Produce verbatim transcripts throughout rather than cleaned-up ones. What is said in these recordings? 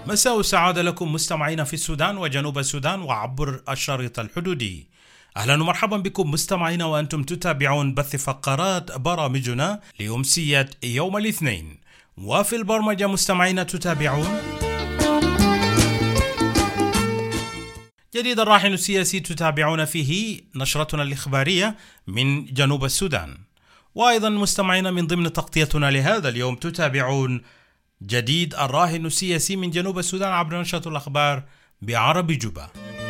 مساء السعادة لكم مستمعين في السودان وجنوب السودان وعبر الشريط الحدودي. أهلا ومرحبا بكم مستمعين وأنتم تتابعون بث فقرات برامجنا لأمسية يوم الاثنين. وفي البرمجة مستمعين تتابعون جديد الراهن السياسي، تتابعون فيه نشرتنا الإخبارية من جنوب السودان. وأيضا مستمعين من ضمن تغطيتنا لهذا اليوم تتابعون جديد الراهن السياسي من جنوب السودان عبر نشرة الأخبار بعربي جوبا.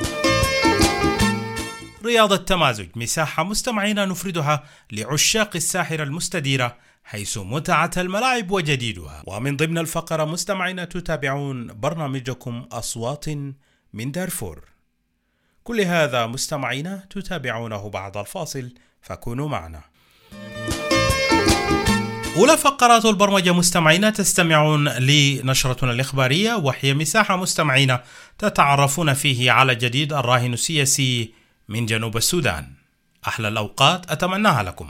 رياض التمازج مساحة مستمعين نفردها لعشاق الساحرة المستديرة حيث متعة الملاعب وجديدها. ومن ضمن الفقرة مستمعين تتابعون برنامجكم أصوات من دارفور. كل هذا مستمعين تتابعونه بعد الفاصل، فكونوا معنا. أولى فقرات البرمجة مستمعين تستمعون لنشرتنا الإخبارية، وهي مساحة مستمعين تتعرفون فيه على جديد الراهن السياسي من جنوب السودان. أحلى الأوقات أتمناها لكم.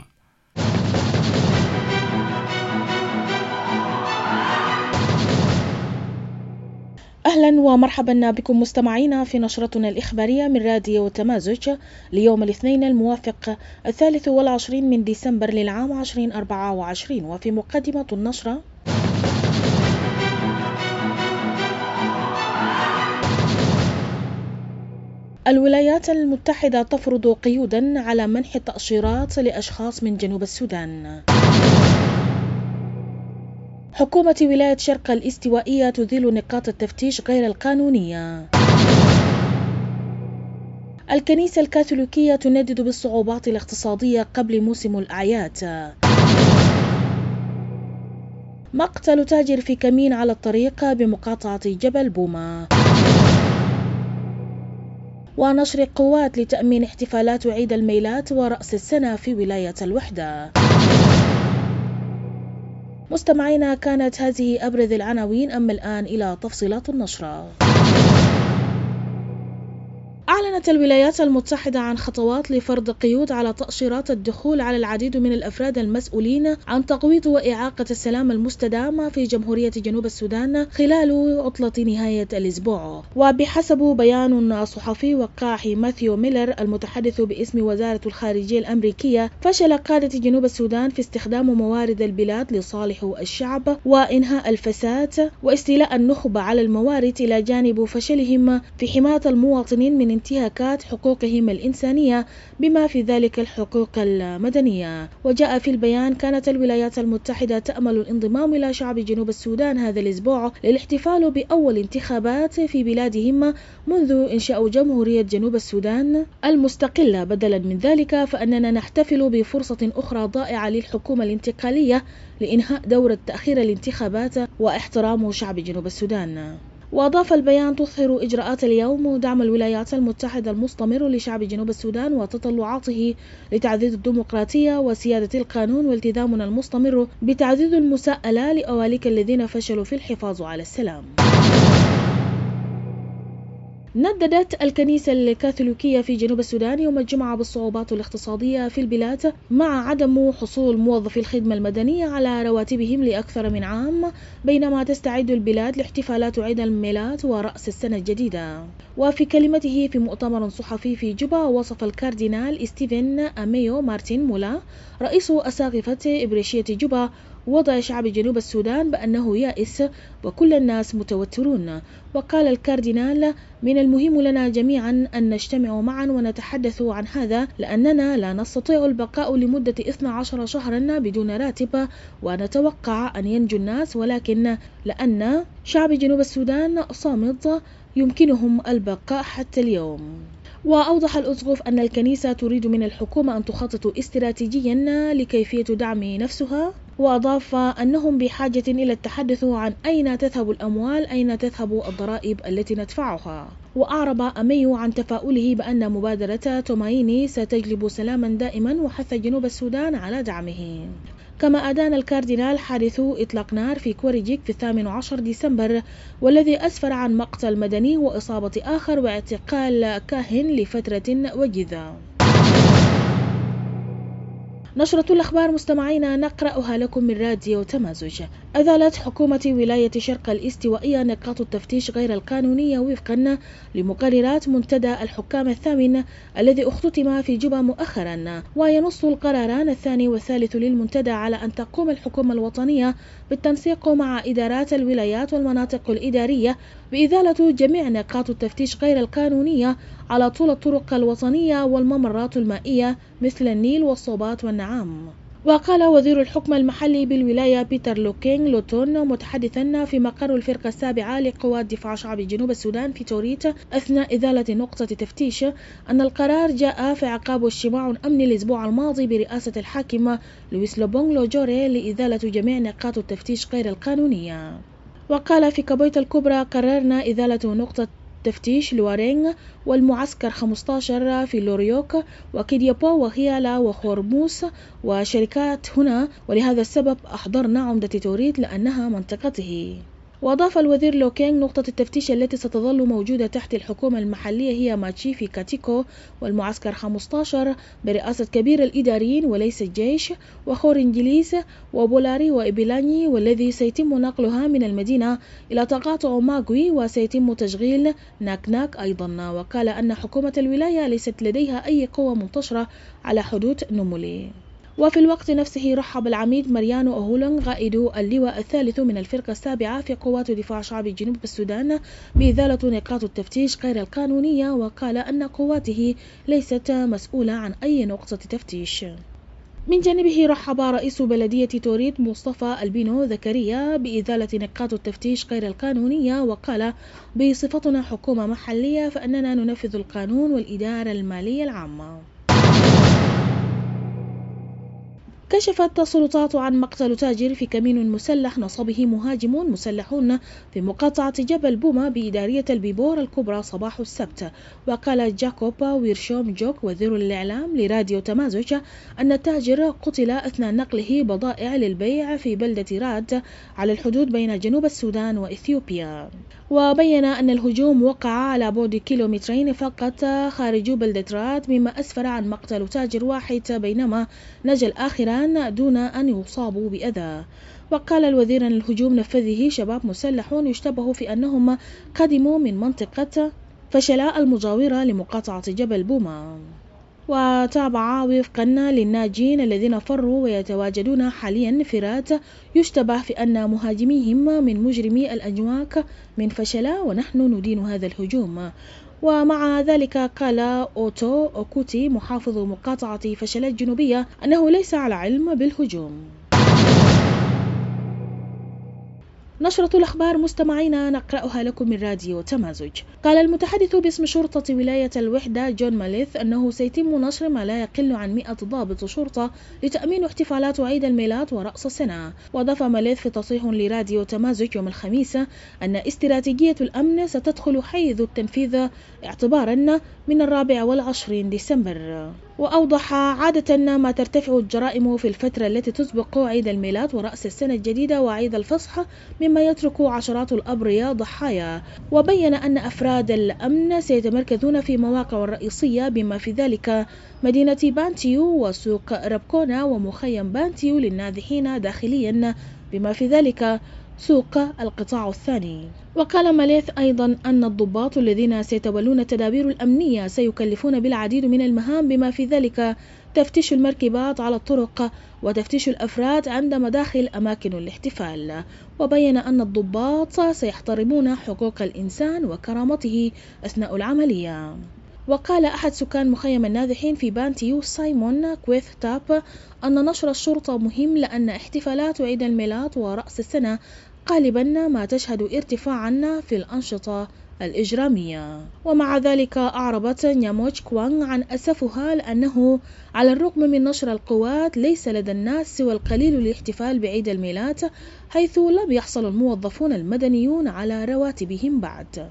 أهلا ومرحبا بكم مستمعينا في نشرتنا الإخبارية من راديو تمازج ليوم الاثنين الموافق الثالث والعشرين من ديسمبر للعام عشرين أربعة وعشرين. وفي مقدمة النشرة: الولايات المتحدة تفرض قيودا على منح التأشيرات لأشخاص من جنوب السودان. حكومة ولاية شرق الاستوائية تزيل نقاط التفتيش غير القانونية. الكنيسة الكاثوليكية تندد بالصعوبات الاقتصادية قبل موسم الأعياد. مقتل تاجر في كمين على الطريق بمقاطعة جبل بوما. ونشر قوات لتأمين احتفالات عيد الميلاد ورأس السنة في ولاية الوحدة. مستمعينا، كانت هذه أبرز العناوين، أما الآن إلى تفصيلات النشرة. أعلنت الولايات المتحدة عن خطوات لفرض قيود على تأشيرات الدخول على العديد من الأفراد المسؤولين عن تقويض وإعاقة السلام المستدام في جمهورية جنوب السودان خلال عطلة نهاية الأسبوع. وبحسب بيان صحفي وقعه ماثيو ميلر المتحدث باسم وزارة الخارجية الأمريكية، فشل قادة جنوب السودان في استخدام موارد البلاد لصالح الشعب وإنهاء الفساد واستيلاء النخبة على الموارد، إلى جانب فشلهم في حماية المواطنين من انتهاكات حقوقهم الإنسانية بما في ذلك الحقوق المدنية. وجاء في البيان: كانت الولايات المتحدة تأمل الانضمام إلى شعب جنوب السودان هذا الأسبوع للاحتفال بأول انتخابات في بلادهم منذ إنشاء جمهورية جنوب السودان المستقلة. بدلا من ذلك فإننا نحتفل بفرصة أخرى ضائعة للحكومة الانتقالية لإنهاء دورة تأخير الانتخابات واحترام شعب جنوب السودان. وأضاف البيان: تظهر إجراءات اليوم دعم الولايات المتحدة المستمر لشعب جنوب السودان وتطلعاته لتعزيز الديمقراطية وسيادة القانون، والتزامنا المستمر بتعزيز المساءلة لأولئك الذين فشلوا في الحفاظ على السلام. نددت الكنيسة الكاثوليكية في جنوب السودان يوم الجمعة بالصعوبات الاقتصادية في البلاد مع عدم حصول موظفي الخدمة المدنية على رواتبهم لأكثر من عام، بينما تستعد البلاد لاحتفالات عيد الميلاد ورأس السنة الجديدة. وفي كلمته في مؤتمر صحفي في جوبا، وصف الكاردينال ستيفن أميو مارتين مولا رئيس أساقفة إبريشية جوبا وضع شعب جنوب السودان بأنه يائس وكل الناس متوترون. وقال الكاردينال: من المهم لنا جميعا أن نجتمع معا ونتحدث عن هذا، لأننا لا نستطيع البقاء لمدة اثني عشر شهرا بدون راتب ونتوقع أن ينجو الناس، ولكن لأن شعب جنوب السودان صامد يمكنهم البقاء حتى اليوم. وأوضح الأسقف أن الكنيسة تريد من الحكومة أن تخطط استراتيجيا لكيفية دعم نفسها، وأضاف أنهم بحاجة إلى التحدث عن أين تذهب الأموال، أين تذهب الضرائب التي ندفعها. وأعرب أميو عن تفاؤله بأن مبادرة تومايني ستجلب سلاما دائما، وحث جنوب السودان على دعمه. كما أدان الكاردينال حادث إطلاق نار في كوريجيك في الثامن عشر ديسمبر، والذي أسفر عن مقتل مدني وإصابة آخر واعتقال كاهن لفترة وجيزة. نشرة الأخبار مستمعينا نقرأها لكم من راديو تمازج. أزالت حكومة ولاية شرق الاستوائية نقاط التفتيش غير القانونية وفقا لمقررات منتدى الحكام الثامن الذي اختتم في جوبا مؤخرا. وينص القراران الثاني والثالث للمنتدى على أن تقوم الحكومة الوطنية بالتنسيق مع إدارات الولايات والمناطق الإدارية بإزالة جميع نقاط التفتيش غير القانونية على طول الطرق الوطنية والممرات المائية مثل النيل والصوبات والنعام. وقال وزير الحكم المحلي بالولاية بيتر لوكينغ لوتون متحدثا في مقر الفرقة السابعة لقوات دفاع شعب جنوب السودان في توريت أثناء إزالة نقطة تفتيش أن القرار جاء في عقاب اجتماع أمني الأسبوع الماضي برئاسة الحاكم لويس لوبونغ لوجوري لإزالة جميع نقاط التفتيش غير القانونية. وقال في كابويت الكبرى قررنا إزالة نقطة تفتيش لوارينغ والمعسكر خمسة عشر في لوريوك وكيديابو وخيالا وخورموس وشركات هنا، ولهذا السبب أحضرنا عمدة توريت لأنها منطقته. وأضاف الوزير لوكينغ نقطة التفتيش التي ستظل موجودة تحت الحكومة المحلية هي ماتشي في كاتيكو والمعسكر خمسة عشر برئاسة كبير الإداريين وليس الجيش وخور إنجليز وبولاري وإبيلاني، والذي سيتم نقلها من المدينة إلى تقاطع ماغوي وسيتم تشغيل ناك-ناك أيضا. وقال أن حكومة الولاية ليست لديها أي قوة منتشرة على حدود نومولي. وفي الوقت نفسه رحب العميد ماريانو أهولونغ قائد اللواء الثالث من الفرقة السابعة في قوات دفاع شعب جنوب السودان بإزالة نقاط التفتيش غير القانونية، وقال أن قواته ليست مسؤولة عن أي نقطة تفتيش. من جانبه رحب رئيس بلدية توريت مصطفى البينو زكريا بإزالة نقاط التفتيش غير القانونية، وقال بصفتنا حكومة محلية فإننا ننفذ القانون والإدارة المالية العامة. كشفت السلطات عن مقتل تاجر في كمين مسلح نصبه مهاجمون مسلحون في مقاطعة جبل بوما بإدارية البيبور الكبرى صباح السبت. وقال جاكوب ويرشوم جوك وزير الإعلام لراديو تمازج أن التاجر قتل أثناء نقله بضائع للبيع في بلدة راد على الحدود بين جنوب السودان وإثيوبيا. وبين أن الهجوم وقع على بعد كيلومترين فقط خارج بلدة راد، مما أسفر عن مقتل تاجر واحد بينما نجا الآخران دون أن يصابوا بأذى. وقال الوزير أن الهجوم نفذه شباب مسلحون يشتبه في أنهم قدموا من منطقة فشلاء المجاورة لمقاطعة جبل بوما. وتابع وفقا للناجين الذين فروا ويتواجدون حاليا في راد يشتبه في أن مهاجميهم من مجرمي الأجواك من فشلا، ونحن ندين هذا الهجوم. ومع ذلك قال أوتو أوكوتي محافظ مقاطعة فشلا الجنوبية أنه ليس على علم بالهجوم. نشرة الأخبار مستمعينا نقرأها لكم من راديو تمازج. قال المتحدث باسم شرطة ولاية الوحدة جون ماليث أنه سيتم نشر ما لا يقل عن مئة ضابط شرطة لتأمين احتفالات عيد الميلاد ورأس السنة. وأضاف ماليث في تصريح لراديو تمازج يوم الخميس أن استراتيجية الأمن ستدخل حيز التنفيذ اعتبارا من الرابع والعشرين ديسمبر. وأوضح عادة ما ترتفع الجرائم في الفترة التي تسبق عيد الميلاد ورأس السنة الجديدة وعيد الفصح، مما يترك عشرات الأبرياء ضحايا. وبين أن أفراد الأمن سيتمركزون في مواقع رئيسية بما في ذلك مدينة بانتيو وسوق ربكونا ومخيم بانتيو للنازحين داخليا بما في ذلك سوق القطاع الثاني. وقال ماليث أيضا أن الضباط الذين سيتولون التدابير الأمنية سيكلفون بالعديد من المهام بما في ذلك تفتيش المركبات على الطرق وتفتيش الأفراد عند مداخل أماكن الاحتفال. وبين أن الضباط سيحترمون حقوق الإنسان وكرامته أثناء العملية. وقال أحد سكان مخيم النازحين في بانتيو سايمون كويث تاب أن نشر الشرطة مهم لأن احتفالات عيد الميلاد ورأس السنة غالبا ما تشهد ارتفاعا في الأنشطة الإجرامية. ومع ذلك أعربت نياموتش كوانغ عن أسفها لأنه على الرغم من نشر القوات ليس لدى الناس سوى القليل للاحتفال بعيد الميلاد، حيث لم يحصل الموظفون المدنيون على رواتبهم بعد.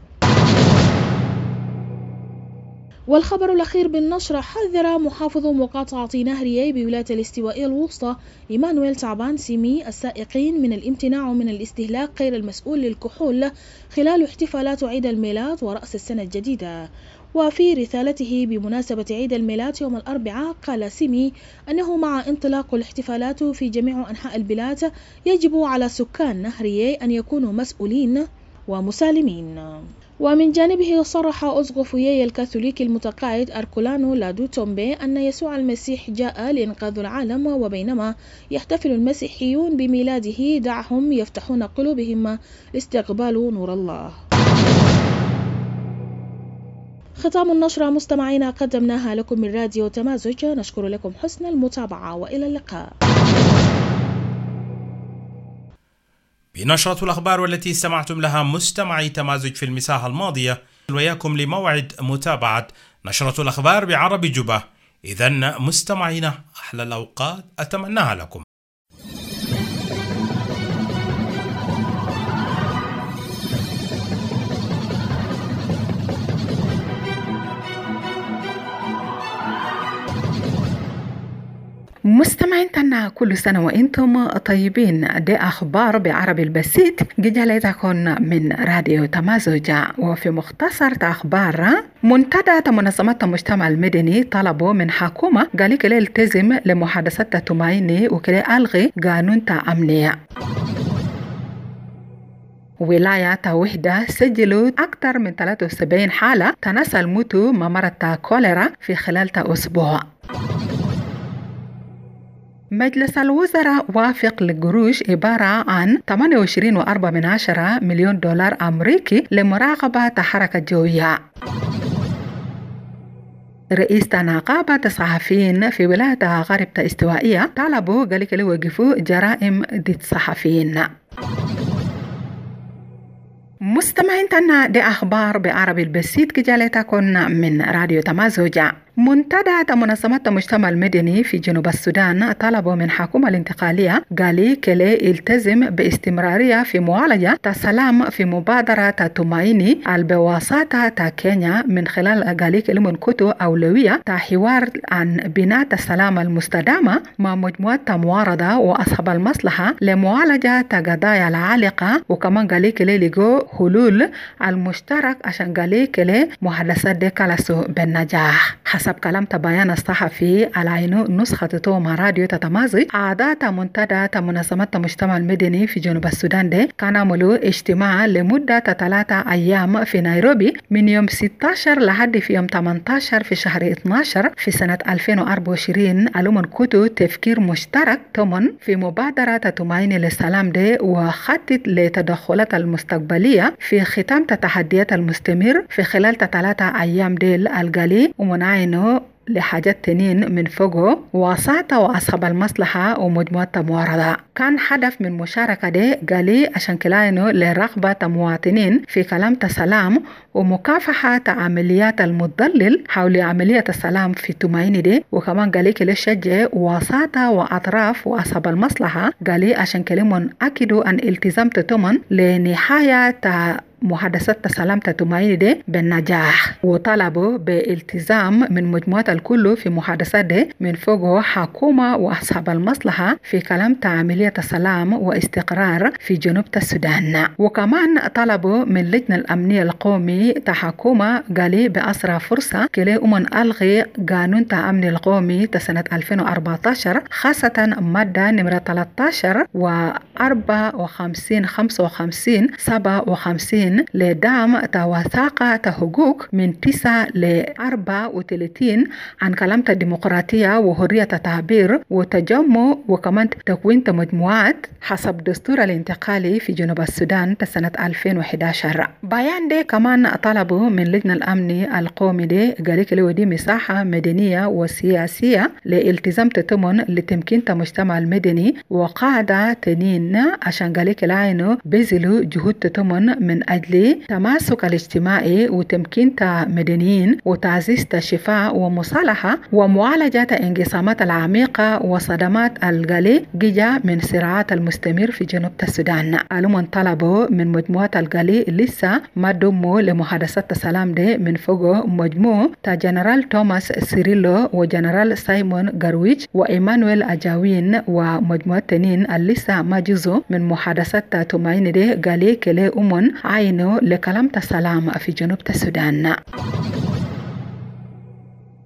والخبر الأخير بالنشرة حذر محافظ مقاطعة نهريي بولاية الاستوائية الوسطى إيمانويل تعبان سيمي السائقين من الامتناع من الاستهلاك غير المسؤول للكحول خلال احتفالات عيد الميلاد ورأس السنة الجديدة. وفي رسالته بمناسبة عيد الميلاد يوم الأربعاء قال سيمي أنه مع انطلاق الاحتفالات في جميع أنحاء البلاد يجب على سكان نهريي أن يكونوا مسؤولين ومسالمين. ومن جانبه صرح أسقف يي الكاثوليكي المتقاعد أركولانو لادو تومبي أن يسوع المسيح جاء لإنقاذ العالم، وبينما يحتفل المسيحيون بميلاده دعهم يفتحون قلوبهم لاستقبال نور الله. ختام النشرة مستمعينا قدمناها لكم من راديو تمازج، نشكر لكم حسن المتابعة وإلى اللقاء. بنشرة الأخبار والتي استمعتم لها مستمعي تمازج في المساحة الماضية، وياكم لموعد متابعة نشرة الأخبار بعربي جبة. إذن مستمعينا أحلى الأوقات أتمناها لكم. مستمعيننا كل سنة وإنتم طيبين. دي أخبار بعربي البسيط جدالتكم من راديو تمازج. وفي مختصر أخبار، منتدى منظمات المجتمع المدني طلبوا من حكومة قال كلا التزم لمحادثات تمايني وكلا ألغي قانون أمنية. ولاية وحدة سجلوا أكثر من ثلاثة وسبعين حالة تناسل موتوا ممرة كوليرا في خلال أسبوع. مجلس الوزراء وافق لقروش عبارة عن ثمانية وعشرين فاصلة أربعة مليون دولار أمريكي لمراقبة الحركة الجوية. رئيس نقابة الصحفيين في ولاية غرب استوائية طلبوا قال لي وقفوا جرائم ضد الصحفيين. مستمعين تنا دي أخبار بعربي البسيط كجالتكم من راديو تمازج. منتدى منظمات المجتمع المدني في جنوب السودان طلبوا من حكومة الانتقالية قالي كلي التزم باستمرارية في معالجة السلام في مبادرة تمايني البواسطة تا كينيا من خلال قالي كلي من كتو أولوية تا حوار عن بناء السلام المستدامة مع مجموعة معارضة وأصحاب المصلحة لمعالجة قضايا العالقة، وكمان قالي كلي لقوا حلول المشترك عشان قالي كلي محادثات دي كالسو بالنجاح. حسب كلام تبيان الصحفي على عينه نسخة توما راديو تتمازج، أعضاء منتدى منظمات المجتمع المدني في جنوب السودان دي كان عملوا اجتماع لمدة ثلاثة أيام في نيروبي من يوم ستة عشر لحد في يوم ثمانية عشر في شهر اثنا عشر في سنة ألفين وأربعة وعشرين. علوم كتو تفكير مشترك ثمن في مبادرة تمايني للسلام دي وخطط لتدخلات المستقبلية في ختام التحديات المستمر في خلال ثلاثة أيام ديل القالي ومنعينه لحاجات تنين من فوقه وساطة وأصحاب المصلحة ومجموعة معارضة. كان هدف من مشاركة دي قالي عشان كلاينو لرغبة مواطنين في كلام السلام ومكافحة عمليات المضلل حول عملية السلام في تمايني دي، وكمان قالي كلا شجع وساطة وأطراف وأصحاب المصلحة قالي عشان كلمون أكدوا أن التزام تتمن لنهاية محادثات سلامة تمايني دي بالنجاح، وطلبوا بالتزام من مجموعة الكل في محادثات دي من فوق حكومة وأصحاب المصلحة في كلام عملية السلام واستقرار في جنوب السودان. وكمان طلبوا من اللجنة الأمنية القومي تحكومة قالي بأسرع فرصة كلي أمن ألغي قانون تأمن القومي تسنة ألفين وأربعة عشر، خاصة مادة نمرة ثلاثة عشر وأربعة وخمسين خمسة وخمسين سبعة وخمسين لدعم توثيق حقوق من تسعة ل أربعة وثلاثين عن كلام الديمقراطية وحرية التعبير وتجمع، وكمان تكوين مجموعات حسب دستور الانتقالي في جنوب السودان سنة ألفين وأحد عشر. بيان دي كمان طلبوا من لجنة الأمن القومي دي قالك لو دي مساحة مدنية وسياسية لالتزام تتمن لتمكين المجتمع المدني وقاعدة تنين عشان قالك العينو بذلوا جهود تتمن من أجل تماسك الاجتماعي وتمكين مدنيين وتعزيز الشفاء ومصالحة ومعالجة انقسامات العميقة وصدمات القلي جيجا من صراعات المستمر في جنوب السودان. علوم طلبوا من مجموعة القلي لسه ما دموا لمحادثات السلام دي من فوق مجموع تا جنرال توماس سيريلو وجنرال سايمون غارويج وإيمانويل أجاوين ومجموعة تنين اللسه ما جزو من محادثات تمايني دي قالي كلي أمون عينو لكلام السلام في جنوب السودان.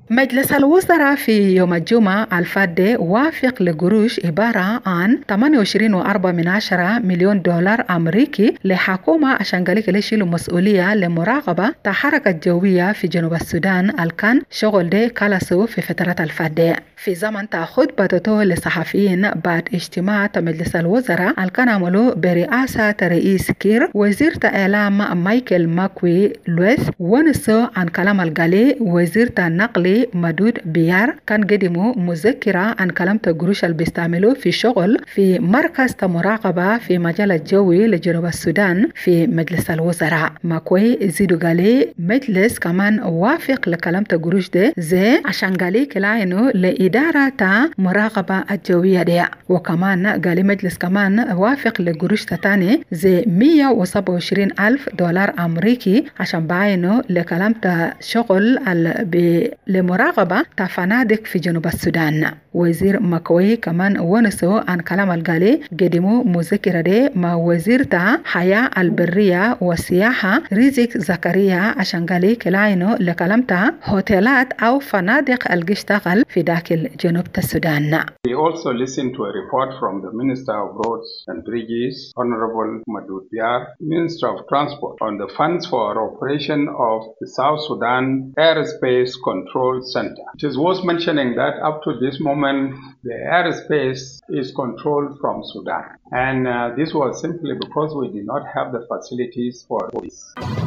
مجلس الوزراء في يوم الجمعة الفات وافق لقروش عبارة عن ثمانية وعشرين فاصلة أربعة من عشرة مليون دولار أمريكي لحكومة عشان قالك يشيلوا مسؤولية لمراقبة الحركة الجوية في جنوب السودان الكان شغل ده كالسو في فترة الفات في زمن خطبته للصحفيين بعد اجتماع مجلس الوزراء الكان عملوا برئاسة رئيس كير وزير الإعلام مايكل ماكوي لويس ونسوا عن كلام القالي وزير النقل مدود بيار كان قدموا مذكرة عن كلام قروش اللي بيستعملوه في شغل في مركز مراقبة في مجال الجوي لجنوب السودان في مجلس الوزراء. ماكوي زيدو قالي مجلس كمان وافق لكلام قروش ده زي عشان قالي كلاينو لإدارة مراقبة الجوية دي، وكمان قالي مجلس كمان وافق لقروش تاني زي مية وسبعة وعشرين ألف دولار أمريكي عشان بعينه لكلام شغل لمراقبة فنادق في جنوب السودان. وزير ماكوي كمان ونسوا عن كلام القالي قدموا مذكرة دي مع وزير تا حياة البرية والسياحة رزق زكريا عشان قالي كلاينو لكلام تا هوتيلات أو فنادق الاشتغل في داخل جنوب السودان. We also listened to a report from the Minister of Roads and Bridges, Honorable Madoud Biar, Minister of Transport, on the funds for operation of the South Sudan Airspace Control Center. It is worth mentioning that up to this moment, the airspace is controlled from Sudan. And uh, this was simply because we did not have the facilities for this.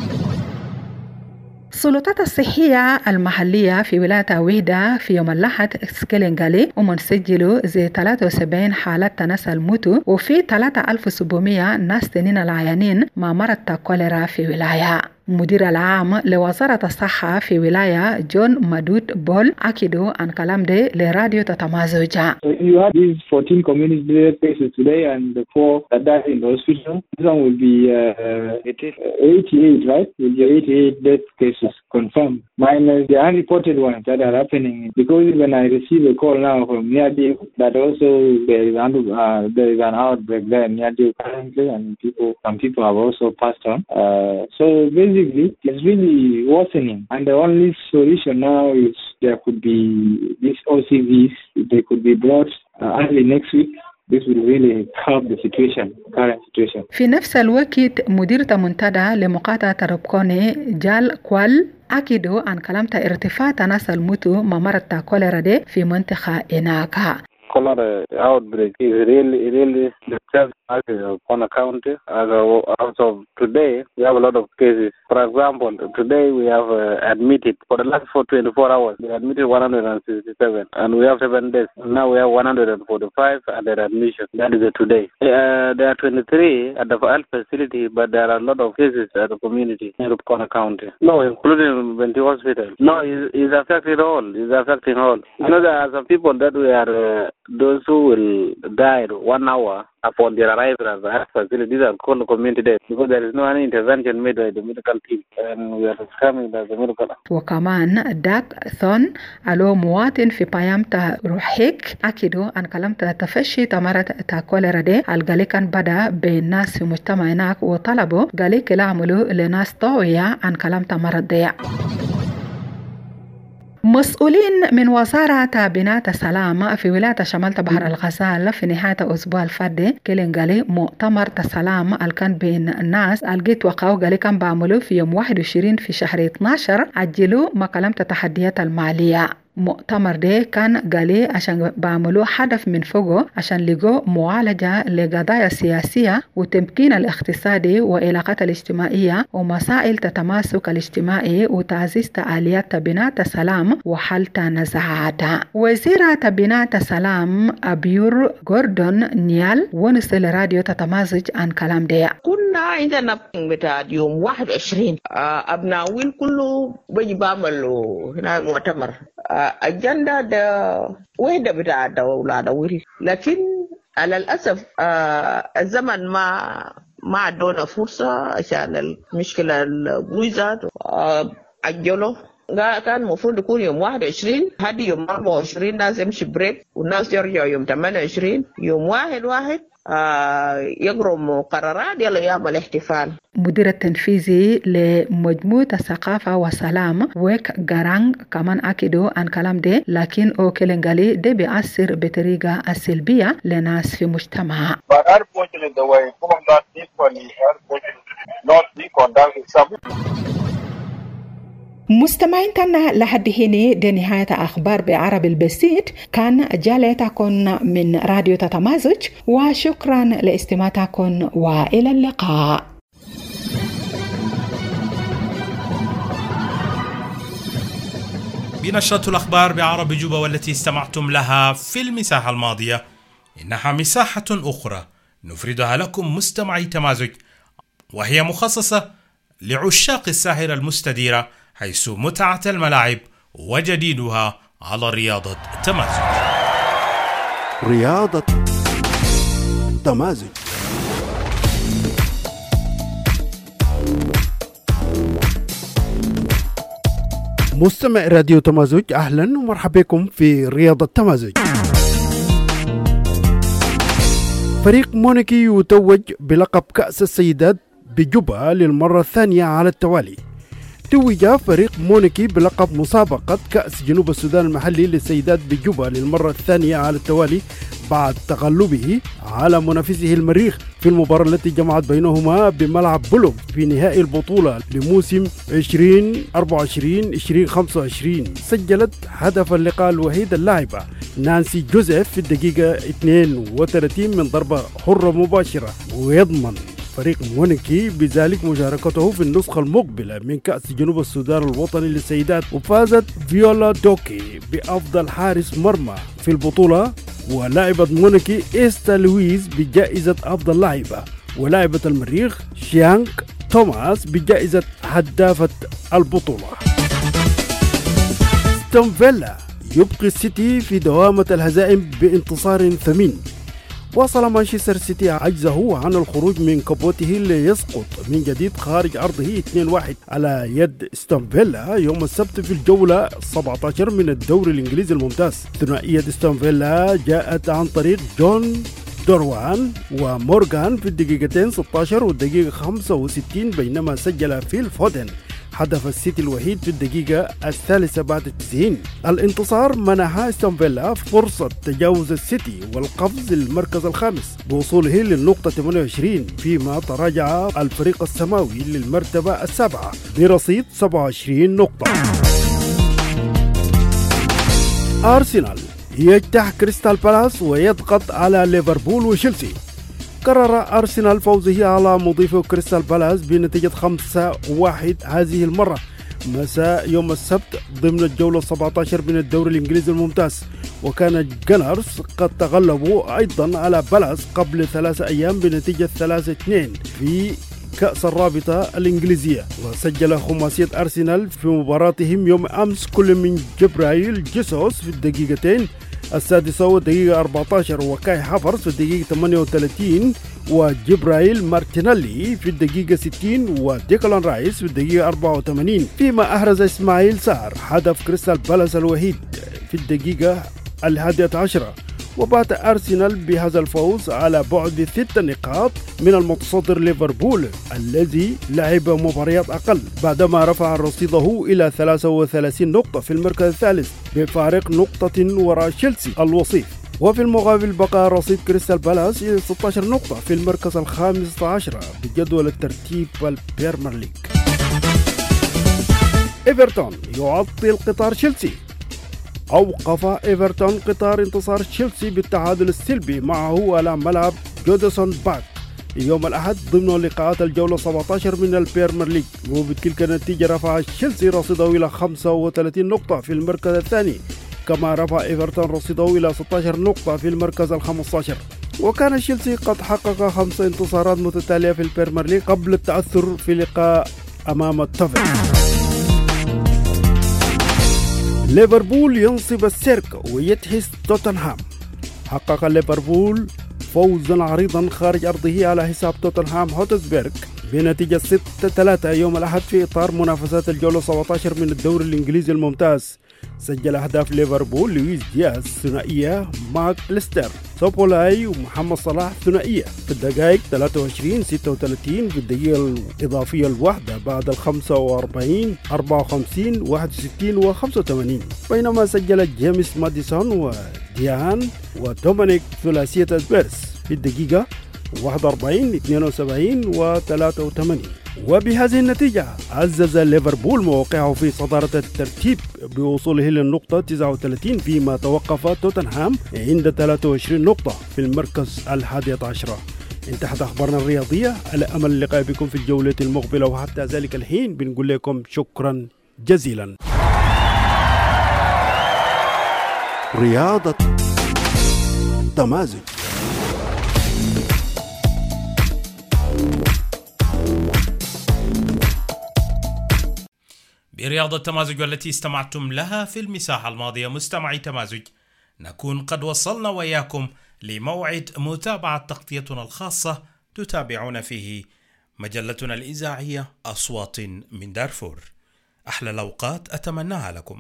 السلطات الصحية المحلية في ولاية ويدا في يوم الأحد سكيلينغالي ومنسجلوا زي ثلاثة وسبعين حالة تناسل موتوا وفي ثلاثة آلاف وسبعمية ناس تنين العيانين مع مرض كوليرا في ولاية. مدير العام لوزارة الصحة في ولاية جون مادود بول أكدوا عن كلام ده لراديو تتمازوجا. You have these fourteen community cases today and the four that died in the hospital. This one will be uh, eighty-eight, right? Will be eighty-eight death cases confirmed. Minus the unreported ones that are happening. Because when I receive a call now from Niadio that also there is, uh, there is an outbreak there in Niadio currently and people, some people have also passed on. Uh, so basically it's really worsening, and the only solution now is there could be these O C Vs, they could be brought uh, early next week. This will really help the situation, current situation. في نفس الوقت مديرة منتدى لمقاطعة ربكوني جال كوال أكدوا عن كلام ارتفاع تناسل موتو ممرض كوليرا دي في منطقة إناكا. Cholera outbreak is really, really disturbing us on a county. As of today, we have a lot of cases. For example, today we have uh, admitted, for the last twenty-four hours, we admitted one hundred sixty-seven, and we have seven days. Now we have one hundred forty-five under admission. That is today. Uh, there are twenty-three at the health facility, but there are a lot of cases at the community in Rupkona County. No, including Benti Hospital. No, it's, it's affecting all. It's affecting all. You know, there are some people that we are... Uh, those who will die one hour upon their arrival at the health facility, these are called community deaths because there is no any intervention made by the medical team, and we are coming as the medical. وكمان داك ثون ألو مواطن في بايامتا روحيك أكيدو عن كلامتا تفشي تمرة تاكوليرا دي الغالي كان بدا بين الناس في مجتمع هناك وطلبوا غالي كلا عملوا لناس طوية عن كلامتا مرض دي. مسؤولين من وزارة بناء السلام في ولاية شمال بحر الغزال في نهاية الأسبوع الفادي كلين مؤتمر السلام اللي كان بين الناس الجيت وقعوا قالي كان بعملوا في يوم واحد وعشرين في شهر اثناشر عجلوا مكالمة التحديات المالية. مؤتمر ده كان قالي عشان بعملوا هدف من فوقه عشان لقوا معالجة لقضايا سياسية وتمكين الاقتصادي وعلاقات الاجتماعية ومسائل التماسك الاجتماعي وتعزيز آليات بناء السلام وحل تنازعات. وزيرة بناء السلام أبيور غوردون نيال ونسل راديو تتمازج عن كلام ده. كنا عندنا بتاع يوم واحد وعشرين أبناويل كله بيجي بعملوا هنا مؤتمر أجندة ده وحدة بتاع دولة دولة، لكن على الأسف الزمن ما ما عدونا فرصة عشان المشكلة البويزات أجلوا كان المفروض يكون يوم واحد وعشرين، هذه يوم أربعة وعشرين ناس يمشي بريك والناس يرجعوا يوم ثمانية وعشرين، يوم واحد واحد آه يقروا مقررات يلا يعمل احتفال. مدير التنفيذي لمجموعة الثقافة والسلام ويك جارانغ كمان أكدوا عن كلام ده، لكن أو كلنجالي ده بيأثر بطريقة سلبية لناس في مجتمع. مستمعين تنا لحد هنا دي نهاية أخبار بعربي البسيط، كان جالتكم من راديو تتمازج، وشكرا لاستماعتكم وإلى اللقاء. بنشرة الأخبار بعربي جوبا والتي استمعتم لها في المساحة الماضية، إنها مساحة أخرى نفردها لكم مستمعي تمازج، وهي مخصصة لعشاق الساحرة المستديرة، حيث متعة الملاعب وجديدها على رياضة تمازج. رياضة تمازج. مستمع راديو تمازج، أهلا ومرحبا بكم في رياضة تمازج. فريق مونيكي يتوج بلقب كأس السيدات بجوبا للمرة الثانية على التوالي. توج فريق مونيكي بلقب مسابقة كأس جنوب السودان المحلي للسيدات بجوبا للمرة الثانية على التوالي بعد تغلبه على منافسه المريخ في المباراة التي جمعت بينهما بملعب بلوم في نهائي البطولة لموسم عشرين أربعة وعشرين عشرين خمسة وعشرين. سجلت هدف اللقاء الوحيد اللاعبة نانسي جوزيف في الدقيقة اثنين وثلاثين من ضربة حرة مباشرة، ويضمن فريق مونيكي بذلك مشاركته في النسخة المقبلة من كأس جنوب السودان الوطني للسيدات. وفازت فيولا دوكي بأفضل حارس مرمى في البطولة، ولاعبة مونيكي إيستا لويز بجائزة أفضل لاعبة، ولاعبة المريخ شيانك توماس بجائزة هدافة البطولة. ستون فيلا يبقي السيتي في دوامة الهزائم بانتصار ثمين. واصل مانشستر سيتي عجزه عن الخروج من كبوته ليسقط من جديد خارج أرضه اثنين واحد على يد ستون فيلا يوم السبت في الجولة سبعة عشر من الدوري الإنجليزي الممتاز. ثنائية ستون فيلا جاءت عن طريق جون دوروان ومورغان في الدقيقتين ستة عشر والدقيقة خمسة وستين، بينما سجل فيل فودن هدف السيتي الوحيد في الدقيقة الثالثة بعد التسعين. الانتصار منح ستون فيلا فرصة تجاوز السيتي والقفز للمركز الخامس بوصوله للنقطة ثمانية وعشرين، فيما تراجع الفريق السماوي للمرتبة السابعة برصيد سبعة وعشرين نقطة. أرسنال يجتاح كريستال بالاس ويضغط على ليفربول وتشيلسي. قرر أرسنال فوزه على مضيفه كريستال بالاس بنتيجة خمسة واحد هذه المرة مساء يوم السبت ضمن الجولة سبعة عشر من الدوري الإنجليزي الممتاز. وكان الجنرز قد تغلبوا أيضا على بالاس قبل ثلاثة أيام بنتيجة ثلاثة اثنين في كأس الرابطة الإنجليزية. وسجل خماسية أرسنال في مباراتهم يوم أمس كل من جبرايل جيسوس في الدقيقتين السادسة والدقيقة أربعة عشر، وكاي هافرز في الدقيقة ثمانية وثلاثين، وجبرايل مارتينيلي في الدقيقة ستين، وديكلان رايس في الدقيقة أربعة وثمانين. فيما أحرز إسماعيل سار هدف كريستال بالاس الوحيد في الدقيقة الحادية عشرة. وبات أرسنال بهذا الفوز على بعد ست نقاط من المتصدر ليفربول الذي لعب مباريات أقل، بعدما رفع رصيده إلى ثلاثة وثلاثين نقطة في المركز الثالث بفارق نقطة وراء تشيلسي الوصيف. وفي المقابل بقى رصيد كريستال بالاس إلى ستة عشر نقطة في المركز الخامس عشر بجدول الترتيب البريمير ليج. إيفرتون يعطل قطار تشيلسي. أوقف إيفرتون قطار انتصار تشيلسي بالتعادل السلبي معه على ملعب جودسون باك يوم الأحد ضمن لقاءات الجولة سبعة عشر من البريمير ليج، وبتلك النتيجة رفع تشيلسي رصيده إلى خمسة وثلاثين نقطة في المركز الثاني، كما رفع إيفرتون رصيده إلى ستة عشر نقطة في المركز الخامس عشر. وكان تشيلسي قد حقق خمس انتصارات متتالية في البريمير ليج قبل التعثر في لقاء أمام التوفيق. ليفربول ينصب السيرك ويدهس توتنهام. حقق ليفربول فوزا عريضا خارج أرضه على حساب توتنهام هوتسبيرغ بنتيجة ستة ثلاثة يوم الأحد في إطار منافسات الجولة سبعة عشر من الدوري الإنجليزي الممتاز. سجل أهداف ليفربول لويس دياز ثنائية، ماك أليستر سوبولاي ومحمد صلاح ثنائية في الدقائق ثلاثة وعشرين ستة وثلاثين في الدقيقة الإضافية الواحدة بعد الخمسة وأربعين أربعة وخمسين واحد وستين وخمسة وثمانين، بينما سجل جيمس ماديسون وديان ودومينيك ثلاثية سبيرس في الدقيقة واحد وأربعين اثنين وسبعين وثلاثة وثمانين. وبهذه النتيجة عزز ليفربول موقعه في صدارة الترتيب بوصوله للنقطة تسعة وثلاثين، فيما توقف توتنهام عند ثلاثة وعشرين نقطة في المركز الحادي عشر. انتهت أخبارنا الرياضية، على أمل اللقاء بكم في الجولة المقبلة، وحتى ذلك الحين بنقول لكم شكرا جزيلا. رياضة تمازج. برياضة تمازج والتي استمعتم لها في المساحة الماضية مستمعي تمازج، نكون قد وصلنا وإياكم لموعد متابعة تغطيتنا الخاصة تتابعون فيه مجلتنا الإذاعية أصوات من دارفور. أحلى الأوقات أتمناها لكم.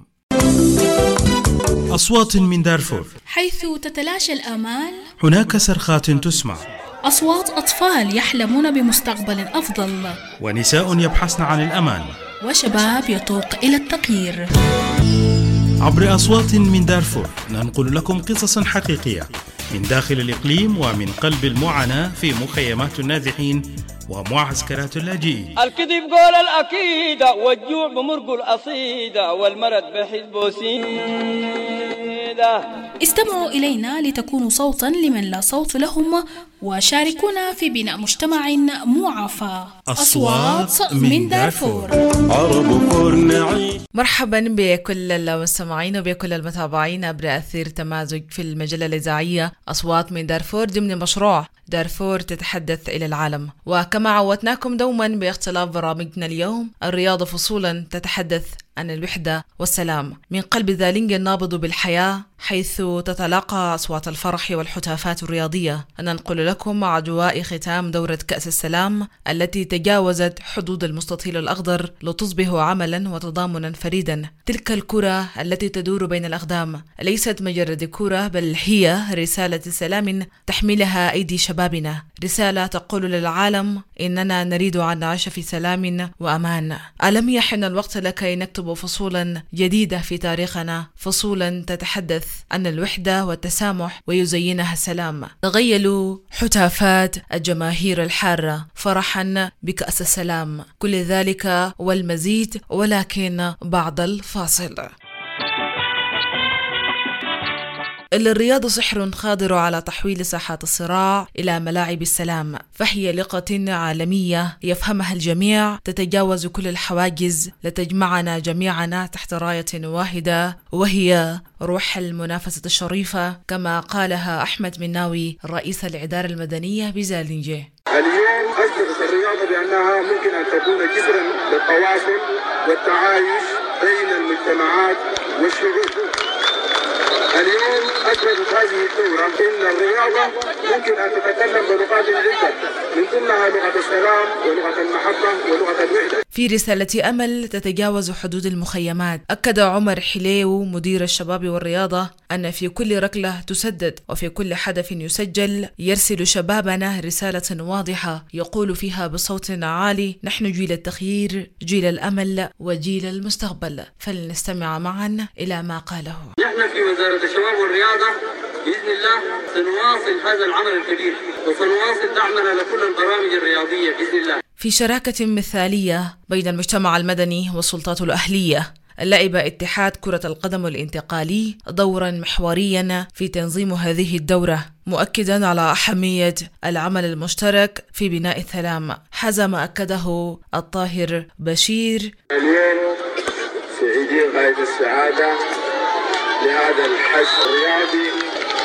أصوات من دارفور، حيث تتلاشى الآمال، هناك صرخات تسمع، أصوات أطفال يحلمون بمستقبل أفضل، ونساء يبحثن عن الأمان، وشباب يتوق إلى التغيير. عبر أصوات من دارفور ننقل لكم قصصا حقيقية من داخل الإقليم ومن قلب المعاناة في مخيمات النازحين ومعسكرات اللاجئين. الكذب قول الأكيدة، والجوع بمرق الأصيدة، والمرض بحزب سيدة. استمعوا إلينا لتكونوا صوتا لمن لا صوت لهم، وشاركونا في بناء مجتمع معافى. أصوات من دارفور. مرحبا بكل المستمعين وبكل المتابعين عبر أثير تمازج في المجلة الإذاعية أصوات من دارفور ضمن مشروع دارفور تتحدث إلى العالم. وكما عودناكم دوما باختلاف برامجنا اليوم، الرياضة فصولا تتحدث عن الوحدة والسلام من قلب ذالنج النابض بالحياة، حيث تتلاقى أصوات الفرح والحتافات الرياضية. ننقل لكم أجواء ختام دورة كأس السلام التي تجاوزت حدود المستطيل الأخضر لتصبح عملا وتضامنا فريدا. تلك الكرة التي تدور بين الأقدام ليست مجرد كرة، بل هي رسالة سلام تحملها أيدي شبابنا، رسالة تقول للعالم إننا نريد أن نعيش في سلام وأمان. ألم يحن الوقت لكي نكتب فصولا جديدة في تاريخنا، فصولا تتحدث عن الوحدة والتسامح ويزينها السلام. تغيلوا حتافات الجماهير الحارة فرحا بكأس السلام، كل ذلك والمزيد، ولكن بعد الفاصل. الرياضة سحر قادر على تحويل ساحات الصراع إلى ملاعب السلام، فهي لغة عالمية يفهمها الجميع، تتجاوز كل الحواجز لتجمعنا جميعنا تحت راية واحدة، وهي روح المنافسة الشريفة، كما قالها أحمد مناوي رئيس الإدارة المدنية بزالنجة. اليوم أثبتت الرياضة بأنها ممكن أن تكون جسرا للتواصل والتعايش بين المجتمعات والشعوب. اليوم أثبتت هذه الدورة إن الرياضة ممكن أن تتكلم بلغات عدة، من ضمنها لغة السلام ولغة المحبة ولغة الوحدة. في رسالة أمل تتجاوز حدود المخيمات، أكد عمر حليو مدير الشباب والرياضة أن في كل ركلة تسدد وفي كل حدث يسجل يرسل شبابنا رسالة واضحة يقول فيها بصوت عالي: نحن جيل التغيير، جيل الأمل، وجيل المستقبل. فلنستمع معا إلى ما قاله. نحن في وزارة الشباب والرياضة بإذن الله سنواصل هذا العمل الكبير، وسنواصل دعمنا لكل البرامج الرياضية بإذن الله. في شراكة مثالية بين المجتمع المدني والسلطات الأهلية، لعب اتحاد كرة القدم الانتقالي دورا محوريا في تنظيم هذه الدورة، مؤكدا على أهمية العمل المشترك في بناء السلام، حسب ما أكده الطاهر بشير. اليوم سعيدين غاية السعادة لهذا الحشد الرياضي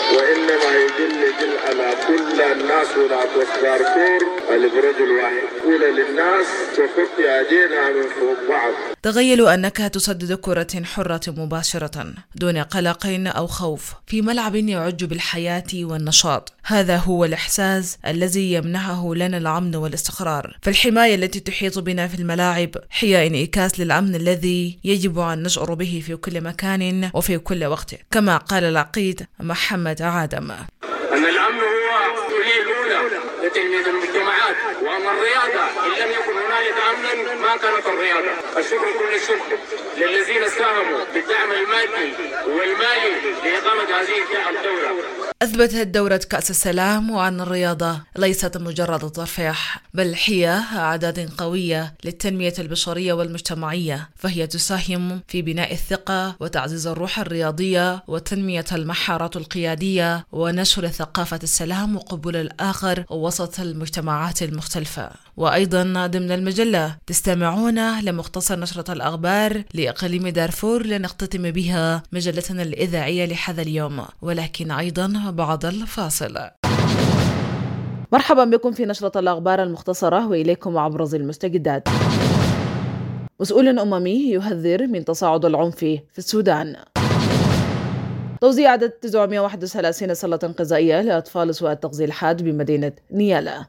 وإنما يدل يدل على كل الناس ولا دارفور اللي برجل واحد قول للناس تخط يدينا من فوق بعض. تخيلوا أنك تسدد كرة حرة مباشرة دون قلق أو خوف في ملعب يعج بالحياة والنشاط. هذا هو الإحساس الذي يمنحه لنا الأمن والاستقرار. فالحماية التي تحيط بنا في الملاعب هي انعكاس للأمن الذي يجب أن نشعر به في كل مكان وفي كل وقت، كما قال العقيد محمد عادم. أن الأمن هو الكلية الأولى لتنمية المجتمعات، وأما الرياضة إن لم يكن هنالك أمن ما كانت الرياضة. الشكر كل الشكر للذين ساهموا بالدعم المادي والمالي لإقامة هذه الدورة. أثبتت دورة كأس السلام وأن الرياضة ليست مجرد ترفيه، بل هي أعداد قوية للتنمية البشرية والمجتمعية، فهي تساهم في بناء الثقة وتعزيز الروح الرياضية وتنمية المهارات القيادية ونشر ثقافة السلام وقبول الآخر وسط المجتمعات المختلفة. وأيضا ضمن المجلة تستمعون لمختصر نشرة الأخبار لإقليم دارفور لنختتم بها مجلتنا الإذاعية لهذا اليوم، ولكن أيضا بعد الفاصل. مرحبا بكم في نشرة الأخبار المختصرة وإليكم أبرز المستجدات. مسؤول أممي يحذر من تصاعد العنف في السودان. توزيع عدد تسعمائة وواحد وثلاثين صالة غذائية لأطفال سوء التغذية الحاد بمدينة نيالا.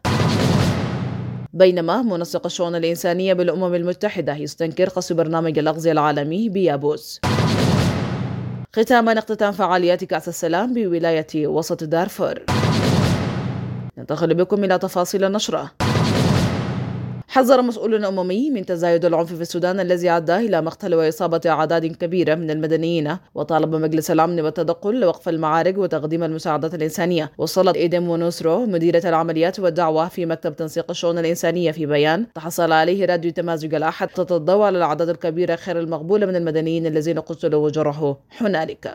بينما منسق الشؤون الإنسانية بالأمم المتحدة يستنكر قصف برنامج الأغذية العالمي بيابوس. ختاما اختتام فعاليات كأس السلام بولاية وسط دارفور. ننتقل بكم إلى تفاصيل النشرة. حذر مسؤول أممي من تزايد العنف في السودان الذي أدى إلى مقتل وإصابة أعداد كبيرة من المدنيين، وطالب مجلس الأمن بالتدخل لوقف المعارك وتقديم المساعدات الإنسانية. وصلت إيدم ونوسرو مديرة العمليات والدعوة في مكتب تنسيق الشؤون الإنسانية في بيان تحصل عليه راديو تمازج الأحد تتضوى على الأعداد الكبيرة غير المقبولة من المدنيين الذين قتلوا وجرحوا هنالك.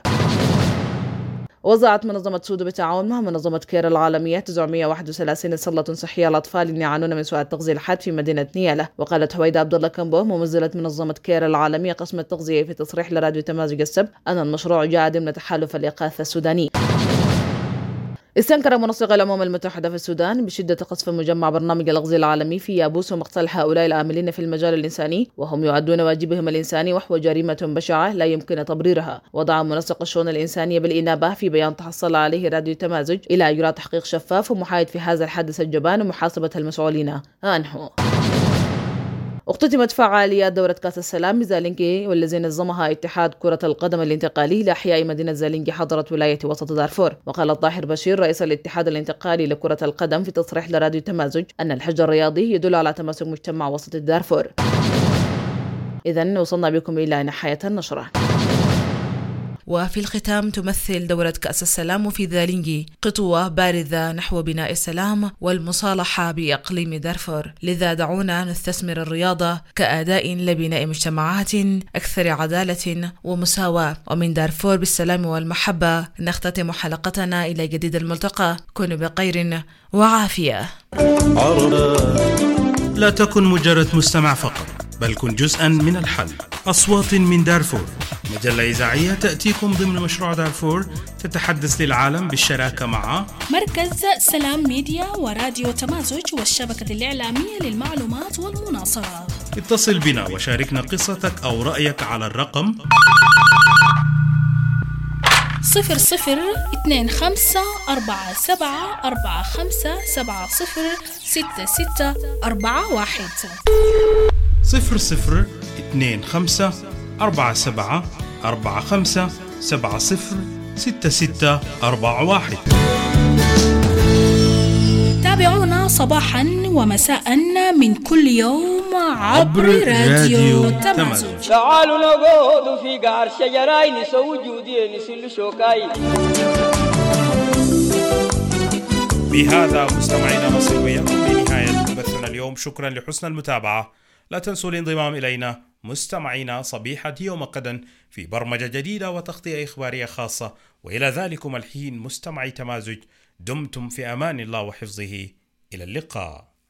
وضعت منظمة سودو بالتعاون مع منظمة كير العالمية تسعمائة وواحد وثلاثين صالة صحية للأطفال يعانون من سوء التغذية الحاد في مدينة نيالا. وقالت هويدا عبد الله كامبو ممثلة منظمة كير العالمية قسم التغذية في تصريح لراديو تمازج السبت أن المشروع جاء ضمن تحالف الإغاثة السوداني. استنكر منسق الأمم المتحدة في السودان بشدة قصف مجمع برنامج الأغذية العالمي في يابوس ومقتل هؤلاء العاملين في المجال الإنساني، وهم يعدون واجبهم الإنساني وهو جريمة بشعة لا يمكن تبريرها. وضع منسق الشؤون الإنسانية بالإنابة في بيان تحصل عليه راديو تمازج إلى إجراء تحقيق شفاف ومحايد في هذا الحادث الجبان ومحاسبة المسؤولين عنه. اختتمت فعاليات دورة كأس السلام بزالينكي والذي نظمها اتحاد كرة القدم الانتقالي لأحياء مدينة زالينكي حضرت ولاية وسط دارفور. وقال الطاهر بشير رئيس الاتحاد الانتقالي لكرة القدم في تصريح لراديو تمازج أن الحج الرياضي يدل على تماسك مجتمع وسط دارفور. إذن وصلنا بكم إلى نهاية النشرة. وفي الختام تمثل دورة كأس السلام في زالينكي خطوة بارزة نحو بناء السلام والمصالحة بإقليم دارفور، لذا دعونا نستثمر الرياضة كأداء لبناء مجتمعات أكثر عدالة ومساواة. ومن دارفور بالسلام والمحبة نختتم حلقتنا. إلى جديد الملتقى، كونوا بخير وعافية. لا تكن مجرد مستمع فقط، بل كن جزءا من الحل. أصوات من دارفور، مجلة إذاعية تأتيكم ضمن مشروع دارفور تتحدث للعالم بالشراكة مع مركز سلام ميديا وراديو تمازج والشبكة الإعلامية للمعلومات والمناصرة. اتصل بنا وشاركنا قصتك أو رأيك على الرقم صفر صفر اثنين خمسة أربعة سبعة أربعة خمسة سبعة صفر ستة ستة أربعة واحد صفر صفر اثنين خمسة أربعة سبعة أربعة خمسة سبعة صفر ستة ستة أربعة واحد. تابعونا صباحا ومساء من كل يوم عبر راديو تمازج. تعالوا نقعد في قعر شجراي نسوي جودي نسل شوكاي. بهذا مستمعينا نصل وياكم بنهاية بثنا اليوم. شكرا لحسن المتابعة. لا تنسوا الانضمام إلينا مستمعينا صبيحة يوم غدا في برمجة جديدة وتغطية إخبارية خاصة. وإلى ذلكم الحين مستمعي تمازج، دمتم في أمان الله وحفظه. إلى اللقاء.